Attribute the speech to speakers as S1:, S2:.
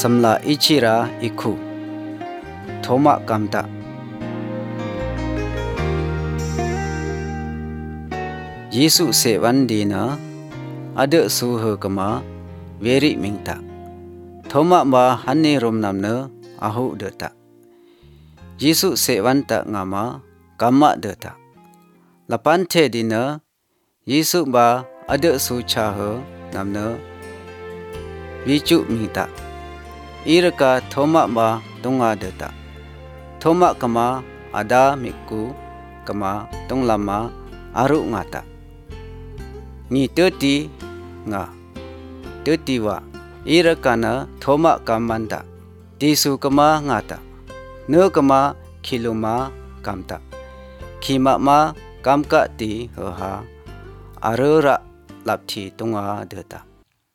S1: samla ichira ikhu thoma kamta Yesu sewan dina ada suha kama veri mingta thoma ba hanni rom namna ahu deta Yesu sewan ta ngama kama deta lapan the dina Yesu ba ada su chaha namna vichu mingta iraka thoma ba tonga deta thoma kama ada miku kama tonglama aru ngata ni teti nga teti wa irakana thoma kamanda tisu kama ngata ne kama khiluma kamta khima ma kamka ti ha arura lapthi tonga deta